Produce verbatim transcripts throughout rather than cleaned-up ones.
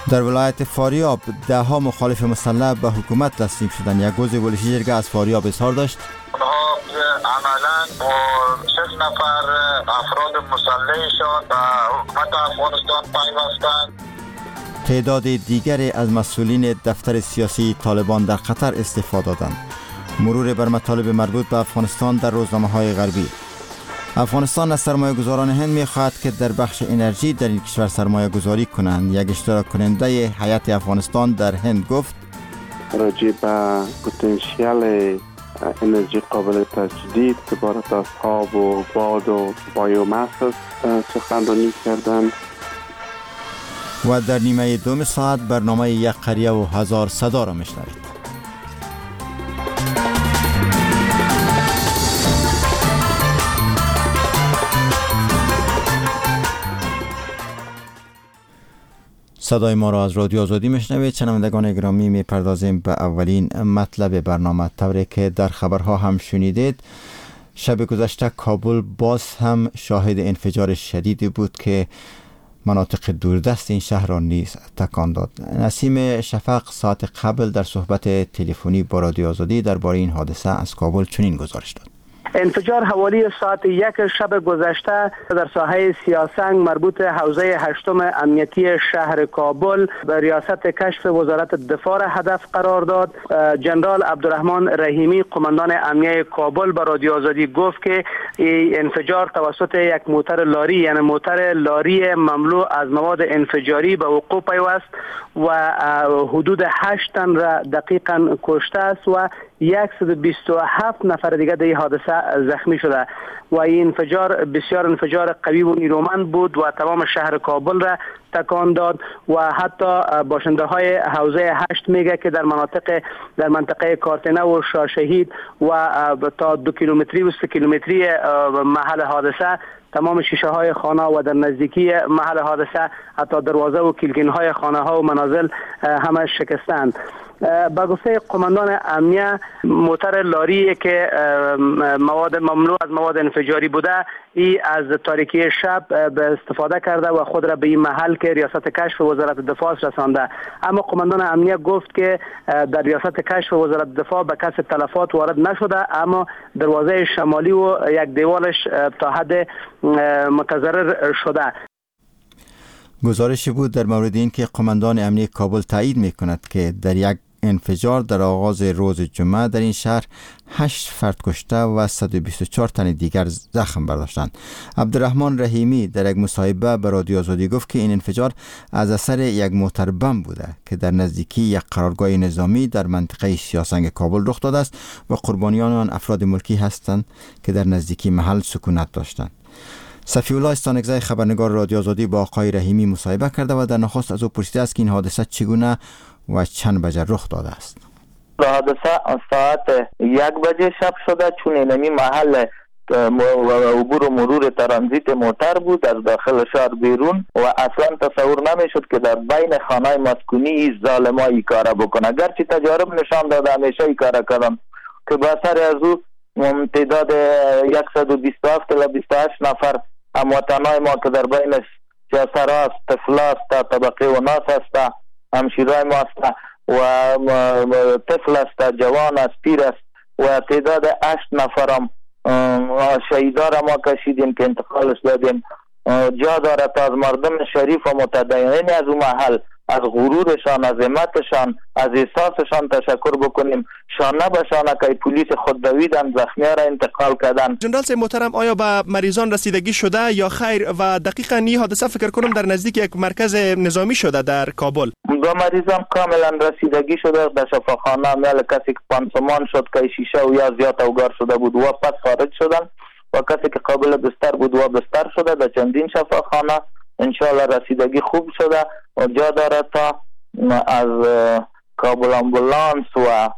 در ولایت فاریاب ده ها مخالف مسلح به حکومت تسلیم شدند. یک عضو ولشی جرگه از فاریاب اظهار داشت اونها عملا با شش نفر افراد مسلحشان به حکومت افغانستان پیوستند. تعداد دیگری از مسئولین دفتر سیاسی طالبان در قطر استعفا دادند. مرور بر مطالب مربوط به افغانستان در روزنامه‌های غربی. افغانستان از سرمایه گذاران هند می خواهد که در بخش انرژی در این کشور سرمایه گذاری کنند. یک اشتراک کننده هیئت افغانستان در هند گفت راجع به پتانسیل انرژی قابل تجدید که عبارت از آب و باد و بایوماس سخنرانی کردند. و در نیمه دوم ساعت برنامه یک قریه و هزار صدا را میشنوید. صدای ما را از رادیو آزادی میشنوید. شنوندگان گرامی، میپردازیم به اولین مطلب برنامه. طوری که در خبرها هم شنیدید، شب گذشته کابل باز هم شاهد انفجار شدیدی بود که مناطق دوردست این شهر را نیز تکان داد. نسیم شفق ساعت قبل در صحبت تلفنی با رادیو آزادی درباره این حادثه از کابل چنین گزارش داد. انفجار حوالی ساعت یک شب گذشته در ساحه سیاسنگ مربوط حوزه هشتم امنیتی شهر کابل به ریاست کشف وزارت دفاع هدف قرار داد. جنرال عبدالرحمن رحیمی قماندان امنیه کابل به رادیو آزادی گفت که این انفجار توسط یک موتر لاری یعنی موتر لاری مملو از مواد انفجاری به وقوع پیوست و حدود هشت تن را دقیقاً کشته است و صد و بیست و هفت نفر دیگر در این حادثه زخمی شده و این انفجار بسیار انفجار قوی و نیرومند بود و تمام شهر کابل را تکان داد و حتی باشنده های حوزه هشت میگه که در مناطق در منطقه کارتنه و شاهشهید و تا دو کیلومتری و سه کیلومتری محل حادثه تمام شیشه های خانه و در نزدیکی محل حادثه حتی دروازه و کلگین های خانه ها و منازل همه شکستند. با گفته قماندان امنیه موتر لاری که مواد ممنوع از مواد انفجاری بوده ای از تاریکی شب به استفاده کرده و خود را به این محل که ریاست کشف وزارت دفاع رسانده. اما قماندان امنیه گفت که در ریاست کشف وزارت دفاع به کسی تلفات وارد نشده، اما دروازه شمالی و یک دیوالش تا حد متضرر شده. گزارشی بود در مورد این که قماندان امنیه کابل تایید میکند که در یک انفجار در آغاز روز جمعه در این شهر هشت فرد کشته و صد و بیست و چهار تن دیگر زخم برداشتند. عبدالرحمن رحیمی در یک مصاحبه به رادیو آزادی گفت که این انفجار از اثر یک موتر بم بوده که در نزدیکی یک قرارگاه نظامی در منطقه سیاسنگ کابل رخ داده است و قربانیان آن افراد ملکی هستند که در نزدیکی محل سکونت داشتند. صفی‌الله استانکزی خبرنگار رادیو آزادی با آقای رحیمی مصاحبه کرده و در نخست از او پرسیده است که این حادثه چگونه و چند بجه رخ داده است. حادثه ساعت یک بجه شب شده، چون اینمی محل عبور و مرور ترانزیت موتر بود از داخل شهر بیرون و اصلا تصور نمیشد که در بین خانه مسکونی این ظالما ای کار بکنه. گرچه تجارب نشان داده همیشه ای کار کردن که با اثر از او تعداد صد و بیست و هفت تا بیست و هشت نفر هموطنای ما که در بین جاسراست، طفلاست، طبقه و ناس است، همشیرای ما است و طفل است، جوان است، پیر است و تعداد هشت نفرم شهیدا را ما کشیدیم که انتقالش دادیم. جا داره تا از مردم شریف و متدینین از اون محل از غرورشان، از همتشان، از احساسشان تشکر بکنیم. شانه به شانه که پلیس خود دویدن، زخمی‌ها را انتقال کردن. جنرال صاحب محترم، آیا به مریضان رسیدگی شده یا خیر؟ و دقیقاً این حادثه فکر کنم در نزدیک یک مرکز نظامی شده در کابل. به مریضان کاملا رسیدگی شده. در شفاخانه مال کسی که پانسمان شد که شیشه و یا زیاد اوگار شده بود و پس خارج شدن و کسی که قابل بستر بود و بستر شده در چندین شفاخانه. انشاءالله رسیدگی خوب شده و جا داره تا از کابل امبولانس و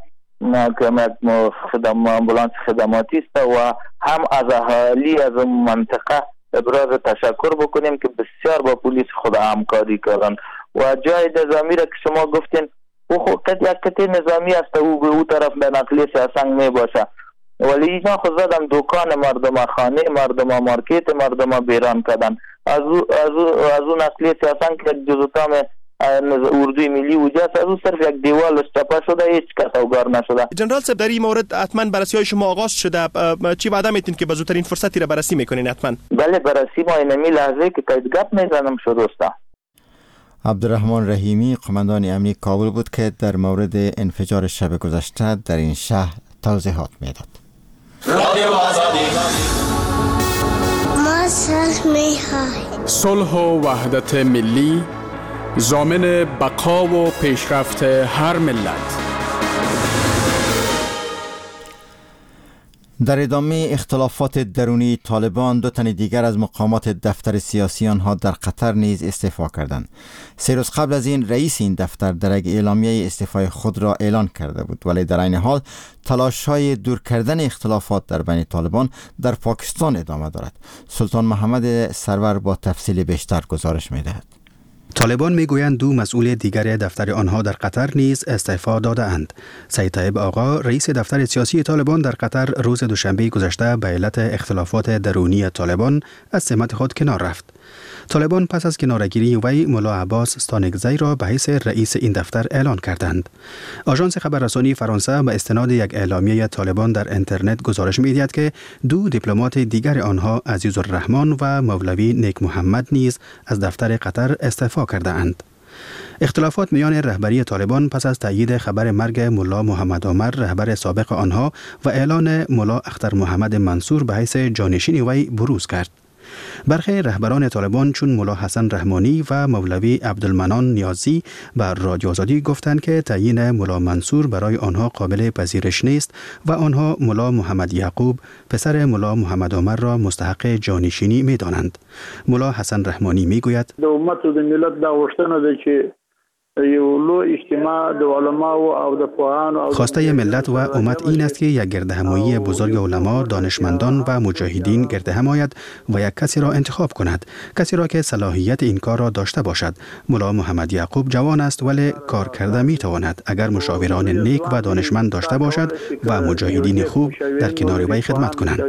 خدم امبولانس خدماتی است و هم از اهالی از منطقه ابراز تشکر بکنیم که بسیار با پلیس خود همکاری کردن و جای نظامی را که شما گفتین او خود یک کتی نظامی است او به او طرف به نقلی سیاسنگ می باشه، ولی اینا خود زدم دکان مردم، خانه مردم، مارکت مردم بیران کردن. از او از او از او نقلی سیاسنگ که جزو تام اردوی ملی وجود از اون صرف یک دیوال چپا شده، هیچ کس اوگار نشده. جنرال صاحب، در این مورد حتما بررسی های شما آغاز شده، چی وعده میتین که به زودترین فرصتی را بررسی میکنین؟ حتما بله، بررسی ما اینمی لحظه که قید گپ میزنم شروع است. عبدالرحمن رحیمی قماندان امنی کابل بود که در مورد انفجار شب گذشته در این شهر توضیحات میداد. صلح و وحدت ملی ضامن بقا و پیشرفت هر ملت. در ادامه اختلافات درونی طالبان، دو تن دیگر از مقامات دفتر سیاسی آنها در قطر نیز استعفا کردند. سه روز قبل از این رئیس این دفتر در یک اعلامیه استعفای خود را اعلان کرده بود، ولی در این حال تلاش‌های دور کردن اختلافات در بین طالبان در پاکستان ادامه دارد. سلطان محمد سرور با تفصیل بیشتر گزارش می‌دهد. طالبان میگویند دو مسئول دیگر دفتر آنها در قطر نیز استعفا داده اند. سید طیب آقا، رئیس دفتر سیاسی طالبان در قطر، روز دوشنبه گذشته به علت اختلافات درونی طالبان از سمت خود کنار رفت. طالبان پس از کنارگیری وی ملا عباس استانکزی را به حیث رئیس این دفتر اعلان کردند. آژانس خبررسانی فرانسه به استناد یک اعلامیه طالبان در اینترنت گزارش می‌دهد که دو دیپلمات دیگر آنها، عزیزالرحمن و مولوی نیک محمد، نیز از دفتر قطر استعفا کرده اند. اختلافات میان رهبری طالبان پس از تأیید خبر مرگ ملا محمد عمر، رهبر سابق آنها، و اعلان ملا اختر محمد منصور به حیث جانشین وی بروز کرد. برخی رهبران طالبان چون ملا حسن رحمانی و مولوی عبدالمنان نیازی بر رادیو آزادی گفتند که تعیین ملا منصور برای آنها قابل پذیرش نیست و آنها ملا محمد یعقوب پسر ملا محمد عمر را مستحق جانشینی می دانند. ملا حسن رحمانی می گوید د امت د ملت دا غوښتنه ده چې یو لو اجتماع د علما و د پوهانو. خواسته ملت و امت این است که یک گردهمایی بزرگ علما، دانشمندان و مجاهدین گردهم آید و یک کسی را انتخاب کند، کسی را که صلاحیت این کار را داشته باشد. ملا محمد یعقوب جوان است ولی کار کرده می تواند اگر مشاوران نیک و دانشمند داشته باشد و مجاهدین خوب در کنار وی خدمت کنند.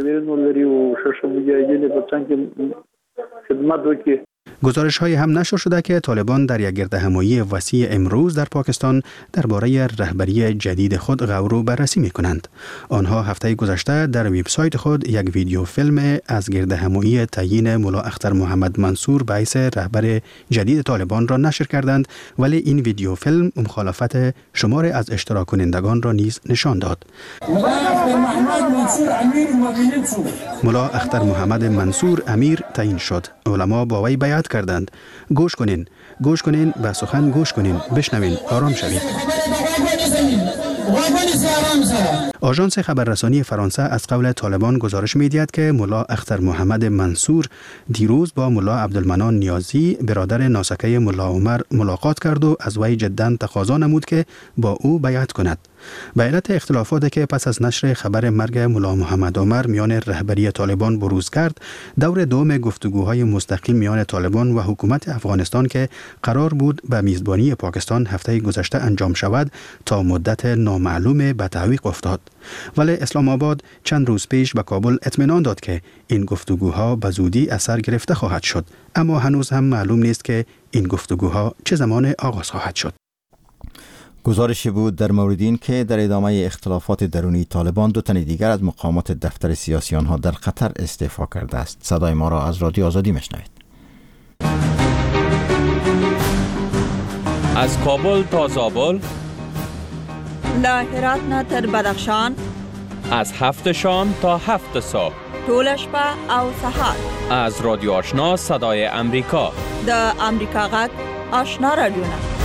گزارش های هم نشر شده که طالبان در یک گردهمایی وسیع امروز در پاکستان درباره رهبری جدید خود غور و بررسی می کنند. آنها هفته گذشته در وبسایت خود یک ویدیو فیلم از گردهمایی تعیین ملا اختر محمد منصور به حیث رهبر جدید طالبان را نشر کردند، ولی این ویدیو فیلم مخالفت شمار از اشتراک کنندگان را نیز نشان داد. ملا اختر محمد منصور امیر تعیین شد. علما با وی بیعت کردند. گوش کنین، گوش کنین، به سخن گوش کنین، بشنوین، آرام شوید. آژانس خبررسانی فرانسه از قول طالبان گزارش می‌دهد که ملا اختر محمد منصور دیروز با ملا عبدالمنان نیازی، برادر ناسکه ملا عمر، ملاقات کرد و از وی جداً تقاضا نمود که با او بیعت کند. به علت اختلافاتی که پس از نشر خبر مرگ ملا محمد عمر میان رهبری طالبان بروز کرد، دور دوم گفتگوهای مستقیم میان طالبان و حکومت افغانستان که قرار بود به میزبانی پاکستان هفته گذشته انجام شود تا مدت نامعلوم به تعویق افتاد. ولی اسلام آباد چند روز پیش به کابل اطمینان داد که این گفتگوها به زودی اثر گرفته خواهد شد، اما هنوز هم معلوم نیست که این گفتگوها چه زمان آغاز خواهد شد. گزارشی بود در مورد این که در ادامه اختلافات درونی طالبان، دو تن دیگر از مقامات دفتر سیاسی آنها در قطر استعفا کرده است. صدای ما را از رادیو آزادی میشنوید. از کابل تا زابل، له هرات نه تر بدخشان، از هفت شام تا هفت صبح، ټول شپه او سهار، از رادیو آشنا صدای امریکا، د امریکا غږ آشنا رادیو.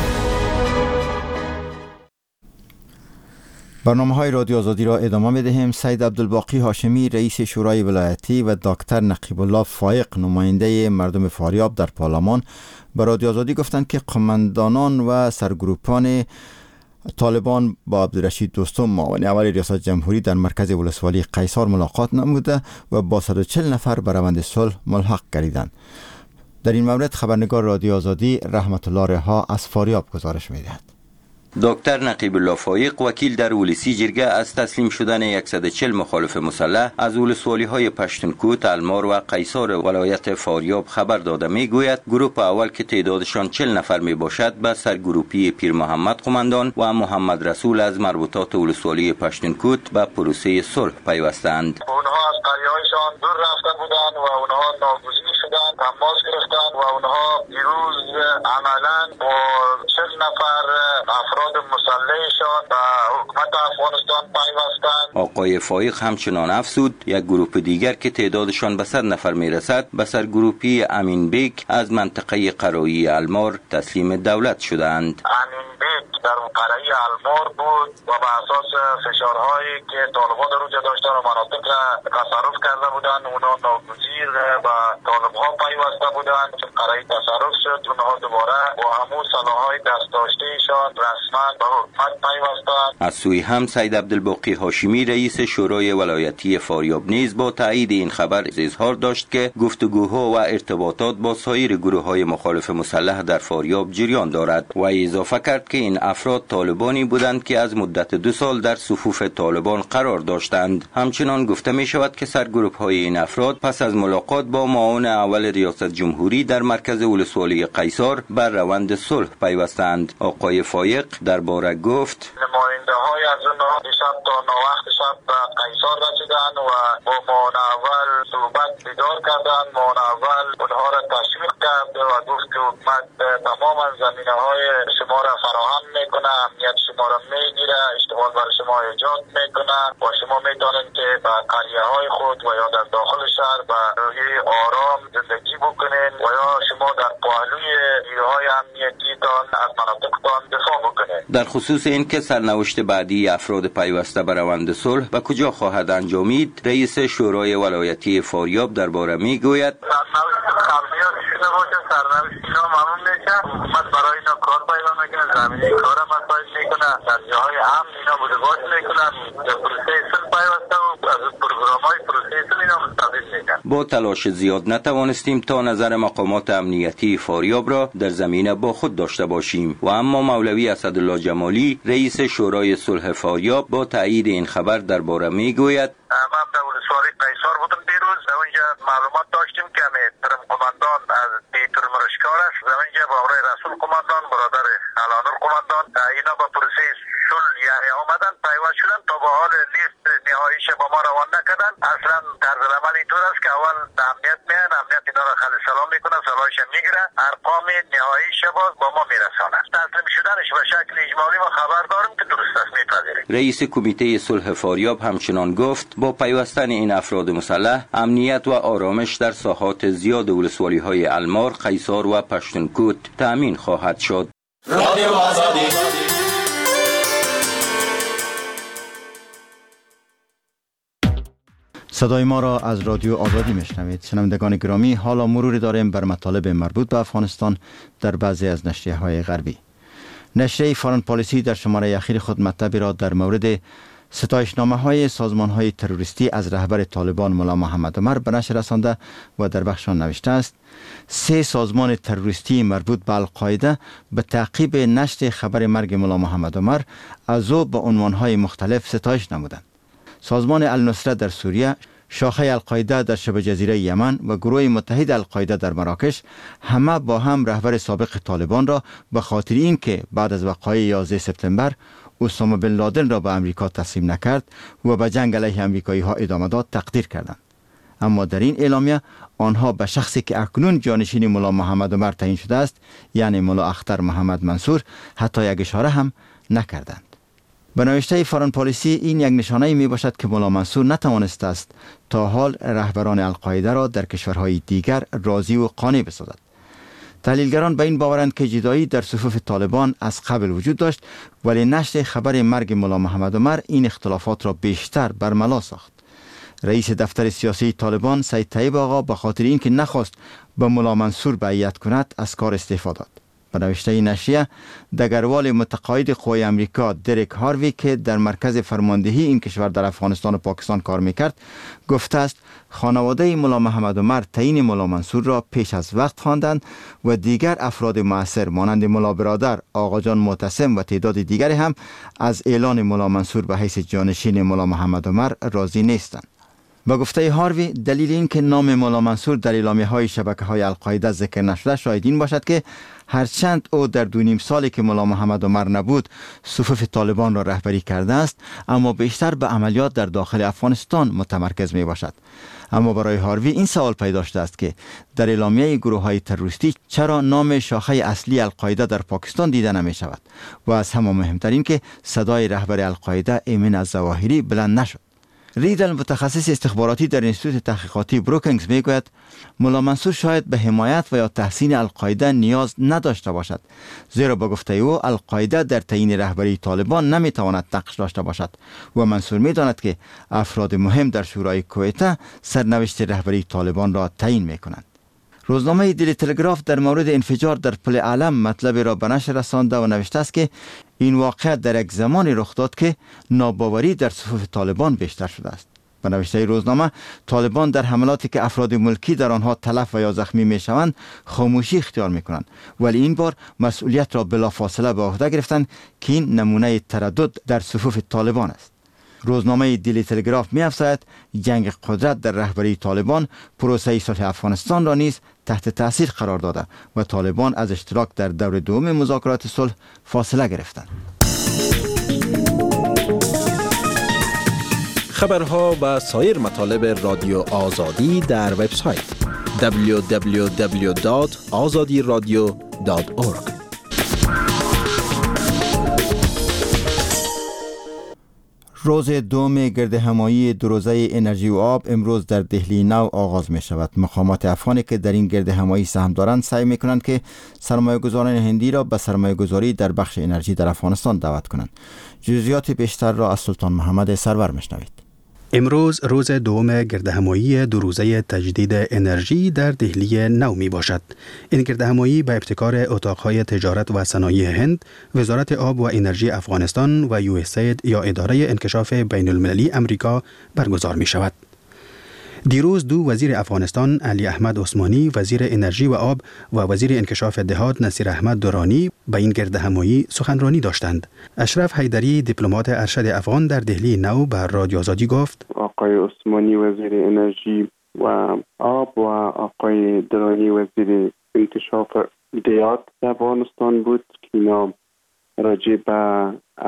برنامه های رادیو آزادی را ادامه می دهیم. سید عبدالباقی هاشمی، رئیس شورای ولایتی، و دکتر نقیب الله فایق، نماینده مردم فاریاب در پارلمان، به رادیو آزادی گفتند که قماندانان و سرگروپان طالبان با عبدالرشید دوستم، معاون اول ریاست جمهوری، در مرکز ولسوالی قیصر ملاقات نموده و با صد و چهل نفر به روند صلح ملحق گردیدند. در این مورد خبرنگار رادیو آزادی رحمت الله رها از فاریاب گزارش می‌دهد. دکتر نقیب الله فایق وکیل در ولسی جرگه از تسلیم شدن صد و چهل مخالف مسلح از ولسوالی های پشتونکوت، المار و قیصار ولایت فاریاب خبر داده می گوید گروه اول که تعدادشان چهل نفر می باشد به سرگروپی پیر محمد قماندان و محمد رسول از مربوطات ولسوالی پشتونکوت به پروسه صلح پیوستند. اونها از قریه‌هایشان دور رفته بودند و اونها ناگزیر شدند، تماس گرفتند و اونها دیروز عملاً با چهل نفر افراد مسلحشان به حکومت افغانستان پیوستند. آقای فایق همچنان افزود یک گروه دیگر که تعدادشان به صد نفر میرسد به سرگروپی امین بیک از منطقه قرایی المار تسلیم دولت شدند. امین بیک در قرایی المار بود و به اساس فشارهایی که طالبان در اونجا داشتن و مناطق را تصرف کرده بودند، اونها ناگزیر به طالبها پیوسته بودند. چون قرایی تصرف شد، اونها دوباره با همون سلاحهای دست داشتهشان رسما به حکومت پیوستند. از سوی هم سید عبدالباقی هاشمی رئیس شورای ولایتی فاریاب نیز با تایید این خبر اظهار داشت که گفتگوها و ارتباطات با سایر گروه‌های مخالف مسلح در فاریاب جریان دارد و اضافه کرد که این افراد طالبانی بودند که از مدت دو سال در صفوف طالبان قرار داشتند. همچنان گفته می شود که سرگروپ‌های این افراد پس از ملاقات با معاون اول ریاست جمهوری در مرکز ولسوالی قیصار بر روند صلح پیوستند. آقای فایق درباره گفت نماینده‌های از اونها دیشب تا ناوقت شب به قیصار رسیدند و با معاون اول صحبت دیدار کردند. معاون اول اونها را تشویق کرد و گفت که حکومت تماما زمینه‌های شما را فراهم میکنه، امنیت شما را میگیره، اشتغال برای شما ایجاد میکنه و شما میتونید که به قریه‌های خود و یا در داخل شهر به روحیه آرام زندگی بکنید و یا شما در پهلوی نیروهای امنیتیتان از مناطقتان دفاع بکنید. در خصوص این که سرنوشت بعدی افراد پیوسته به روند صلح و کجا خواهد انجامید، رئیس شورای ولایتی فاریاب درباره میگوید سرنوشت اینا معلوم میشه، حکومت برای اینا کار پیدا میکنه، زمینه کار مساعد میکنه، در جاهای امن اینا بودگاهی میکنن، در پروسه صلح پیوسته و از پروگرام‌های پروسه صلح اینا مستفید میکنن. با تلاش زیاد نتوانستیم تا نظر مقامات امنیتی فاریاب را در زمینه با خود داشته باشیم و اما مولوی اسدالله جمالی رئیس شورای صلح فاریاب با تایید این خبر درباره میگوید من در ولسوالی قیصار بودم دیروز، در اونجا معلومات داشتیم که محترم قماندان از بیتر مرشکار است، در اونجا با آقای رسول قماندان برادر علانور قماندان اینا با پروسه صلح یعنی آمدن پیوست شدن تا با حال لیست نهاییش با ما روان نکردن. اصلا طرز عمل اینطور است که اول امنیت میان، امنیت اینا را خل سلام میکنه، سلاحش میگیره، ارقام نهاییش باز با ما میرسانه. تسلیم شدنش به شکل اجمالی ما خبر داریم که درست است میپذیریم. رئیس کمیته صلح فاریاب همچنان گفت با پیوستن این افراد مسلح امنیت و آرامش در ساحات زیاد ولسوالی های المار، قیصار و پشتونکوت تأمین خواهد شد. رادیو آزادی صدای ما را از رادیو آزادی میشنوید. شنوندگان گرامی، حالا مروری داریم بر مطالب مربوط به افغانستان در بعضی از نشریه های غربی. نشریه فارن پالیسی در شماره اخیر خود مطلبی را در مورد ستایشنامه های سازمان های تروریستی از رهبر طالبان مولا محمد عمر به نشر رسانده و در بخش آن نوشته است: سه سازمان تروریستی مربوط به القاعده به تعقیب نشر خبر مرگ مولا محمد عمر از او به عنوانهای مختلف ستایش نمودند. سازمان النصره در سوریه، شاخه القاعده در شبه جزیره یمن و گروه متحد القاعده در مراکش همه با هم رهبر سابق طالبان را به خاطر اینکه بعد از وقایع یازده سپتامبر اسامه بن لادن را به امریکا تسلیم نکرد و به جنگ علیه امریکایی ها ادامه داد تقدیر کردند. اما در این اعلامیه آنها به شخصی که اکنون جانشین مولا محمد عمر تعیین شده است، یعنی مولا اختر محمد منصور، حتی یک اشاره هم نکردند. به نوشته فارن پالیسی این یک نشانه می باشد که مولا منصور نتوانسته است تا حال رهبران القاعده را در کشورهای دیگر راضی و قانع بسازد. تحلیلگران به این باورند که جدایی در صفوف طالبان از قبل وجود داشت، ولی نشر خبر مرگ مولا محمد عمر این اختلافات را بیشتر برملا ساخت. رئیس دفتر سیاسی طالبان سید طیب آقا به خاطر اینکه نخواست به مولا منصور بیعت کند از کار استعفا داد. به نوشته نشریه، دگروال متقاعد قوای امریکا دریک هاروی که در مرکز فرماندهی این کشور در افغانستان و پاکستان کار میکرد گفته است خانواده مولا محمد عمر تعیین مولا منصور را پیش از وقت خواندند و دیگر افراد مؤثر مانند مولا برادر، آقا جان معتصم و تعداد دیگری هم از اعلان مولا منصور به حیث جانشین مولا محمد عمر راضی نیستند. با گفته هاروی، دلیل این که نام مولا منصور در اعلامیه های شبکه های القاعده ذکر نشده شاید این باشد که هرچند او در دو نیم سالی که مولا محمد عمر نبود صفوف طالبان را رهبری کرده است، اما بیشتر به عملیات در داخل افغانستان متمرکز می باشد. اما برای هاروی این سوال پیدا شده است که در اعلامیه گروه های تروریستی چرا نام شاخه اصلی القاعده در پاکستان دیده نمی شود و از همه مهمتر این که صدای رهبر القاعده ایمن الظواهری بلند نشد. ریدل، متخصص استخباراتی در انستیتوت تحقیقاتی بروکینگز، میگوید مولا منصور شاید به حمایت و یا تحسین القاعده نیاز نداشته باشد، زیرا با گفته او القاعده در تعیین رهبری طالبان نمیتواند نقش داشته باشد و منصور میداند که افراد مهم در شورای کویته سرنوشت رهبری طالبان را تعیین میکنند. روزنامه دیلی تلگراف در مورد انفجار در پل علم مطلب را به نشر رسانده و نوشته است که این واقعه در یک زمانی رخ داد که ناباوری در صفوف طالبان بیشتر شده است. به نوشته روزنامه، طالبان در حملاتی که افراد ملکی در آنها تلف و یا زخمی می شوند خاموشی اختیار می کنند، ولی این بار مسئولیت را بلافاصله به عهده گرفتند که این نمونه تردد در صفوف طالبان است. روزنامه دیلی تلگراف می افزاید جنگ قدرت در رهبری طالبان پروسه صلح افغانستان را نیز تحت تاثیر قرار داده و طالبان از اشتراک در دور دوم مذاکرات صلح فاصله گرفتند. خبرها و سایر مطالب رادیو آزادی در وبسایت دبلیو دبلیو دبلیو دات آزادی رادیو دات اورگ. روز دوم گرد همایی دو روزه انرژی و آب امروز در دهلی نو آغاز می شود. مقامات افغانی که در این گرد همایی سهم دارند سعی می کنند که سرمایه گذاران هندی را به سرمایه گذاری در بخش انرژی در افغانستان دعوت کنند. جزئیات بیشتر را از سلطان محمد سرور میشنوید. امروز روز دوم گرد همایی دو روزه تجدید انرژی در دهلی نو می باشد. این گرد همایی به ابتکار اتاقهای تجارت و صنایع هند، وزارت آب و انرژی افغانستان و یو اس اید یا اداره انکشاف بین المللی امریکا برگزار می شود. دیروز دو وزیر افغانستان، علی احمد عثمانی وزیر انرژی و آب و وزیر انکشاف دهات نصیر احمد دورانی به این گرد همایی سخنرانی داشتند. اشرف حیدری دیپلمات ارشد افغان در دهلی نو به رادیو آزادی گفت آقای عثمانی وزیر انرژی و آب و آقای دورانی وزیر انکشاف دهات افغانستان بود که اینا راجع به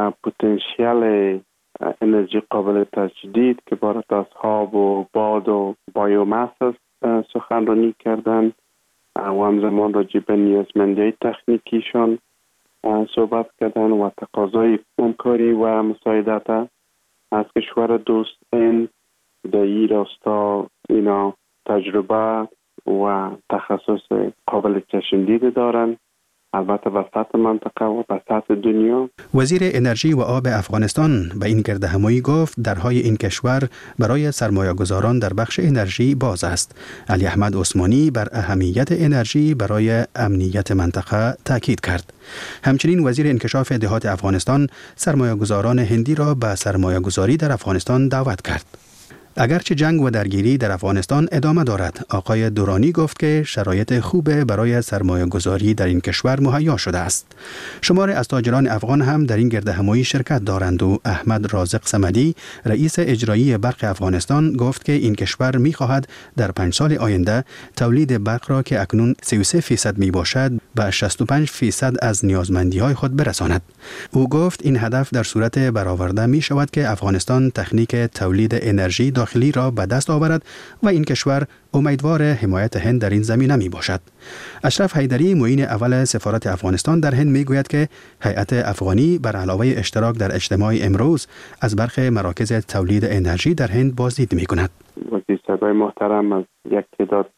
پتانسیل انرژی قابل تجدید که عبارت از آب و باد و بایوماس است سخنرانی کردند و همزمان راجع به نیازمندی تکنیکیشان صحبت کردند و تقاضای همکاری و مساعدت از کشور دوست هند در این راستا اینا تجربه و تخصص قابل چشمدید دارند، البته به سطح منطقه و به سطح دنیا. وزیر انرژی و آب افغانستان به این گرد همایی گفت درهای این کشور برای سرمایه گذاران در بخش انرژی باز است. علی احمد عثمانی بر اهمیت انرژی برای امنیت منطقه تاکید کرد. همچنین وزیر انکشاف دهات افغانستان سرمایه گذاران هندی را به سرمایه گذاری در افغانستان دعوت کرد. اگرچه جنگ و درگیری در افغانستان ادامه دارد، آقای دورانی گفت که شرایط خوب برای سرمایه گذاری در این کشور مهیا شده است. شمار از تاجران افغان هم در این گرد همایی شرکت دارند و احمد رازق صمدی رئیس اجرایی برق افغانستان گفت که این کشور می خواهد در پنج سال آینده تولید برق را که اکنون سی و سه فیصد می باشد به شصت و پنج فیصد از نیازمندی های خود برساند. او گفت این هدف در صورت برآورده می شود که افغانستان تکنیک تولید انرژی داخلی را به دست آورد و این کشور امیدوار حمایت هند در این زمینه می باشد. اشرف حیدری معین اول سفارت افغانستان در هند می گوید که هیئت افغانی بر علاوه اشتراک در اجتماع امروز از برخی مراکز تولید انرژی در هند بازدید می کند. وزیر صاحب محترم از یک تعداد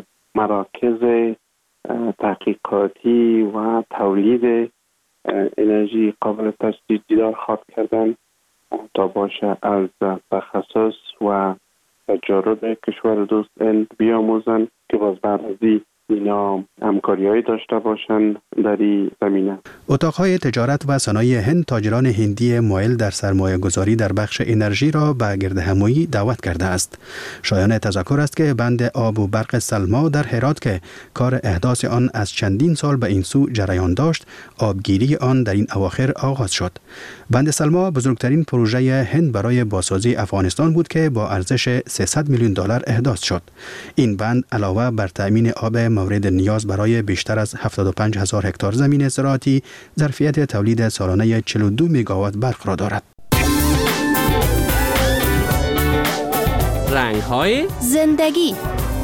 مراکز تحقیقاتی و تولید انرژی قابل تجدید دیدار خواهد کردند تا باشه از تخصص و تجارب کشور دوست هند بیاموزند که باز بررسی اینا همکاری‌های داشته باشن در این زمینه. اتاقهای تجارت و صنایع هند تاجران هندی مایل در سرمایه گذاری در بخش انرژی را به گردهمایی دعوت کرده است. شایان تذکر است که بند آب و برق سلما در هرات که کار احداث آن از چندین سال به این سو جریان داشت، آبگیری آن در این اواخر آغاز شد. بند سلما بزرگترین پروژه هند برای بازسازی افغانستان بود که با ارزش سیصد میلیون دلار احداث شد. این بند علاوه بر تأمین آب مورد نیاز برای بیشتر از هفتاد و پنج هزار هکتار زمین زراعتی، ظرفیت تولید سالانه چهل و دو مگاوات برق را دارد. رنگ‌های زندگی.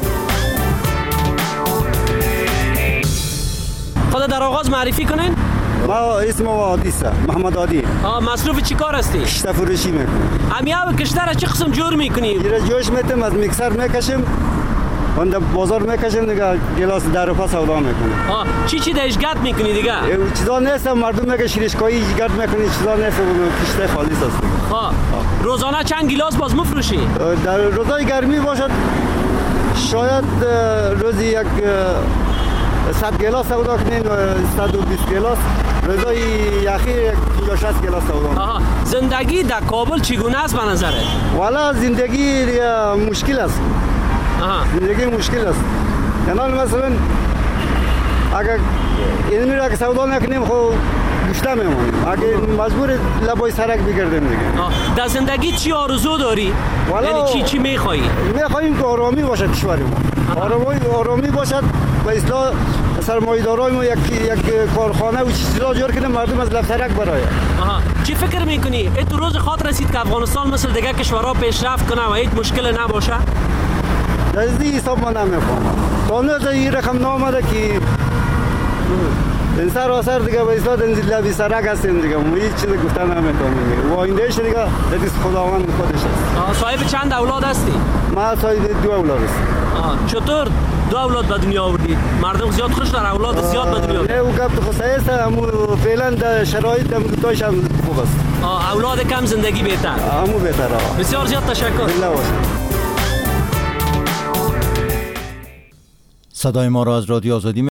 خدا در آغاز معرفی کنین؟ ما اسم عادیسه محمد عادی. آه مصروف چی کار هستی؟ کشت فروشی میکنم. امیاب کشتر از چه قسم جور میکنی؟ ایره جوش میتم از میکسر میکشیم. اون بازار میکشیم دیگه گلاس در روپا سودا میکنیم. آه چی چی دیش گرد میکنی دیگه؟ چیزا نیست مردم میگه شیرشکایی گرد میکنی چیزا نیست اون کشت خالیس است. آه روزانه چند گلاس باز مفروشی؟ در روزای گرمی باشد شاید روزی یک صد گلاس سودا کنیم صد و بیست گلاس، روزای یخی پنجاه شصت گلاس سودا. آها زندگی در کابل چگونه است به نظرت؟ والا زندگی مشکل است. آها زندگی مشکل است. یعنی مثلا اگر اینمی را که سودا نکنیم خب گشته میمونیم. اگر مجبور لبای سرک بگردیم دیگه. در زندگی چی آرزو داری؟ یعنی چی چی میخوایی؟ میخوایم که آرامی باشد کشورمون. آرامی آرامی باشد و اصلاح سرمایه‌دارای ما یک یک کارخانه و چیزا جور کنیم مردم از لفترک برای. آها چی فکر میکنی؟ ای تو روز خاطر رسید که افغانستان مثل دیگه کشورها پیشرفت کنه و هیچ مشکل نباشه؟ در این حساب من نمیفهمم. تا نه این رقم نامده که این سر و سر دیگه به اصلاح دنزی لبی سرک هستیم دیگه ما هیچ چیز گفتن نمیتونیم. و آیندهش دیگه دست خداوند خودش است. صاحب چند اولاد هستی؟ ما صاحب دو اولاد هستم. چطور دو اولاد به دنیا آوردید؟ مردم زیاد خوش داره اولاد زیاد به دنیا. نه او گفت خو سایه است فعلا در شرایط دم دوتایش هم خوب است. اولاد کم زندگی بهتر. همو بهتر. بسیار زیاد تشکر. صدای ما را از رادیو آزادی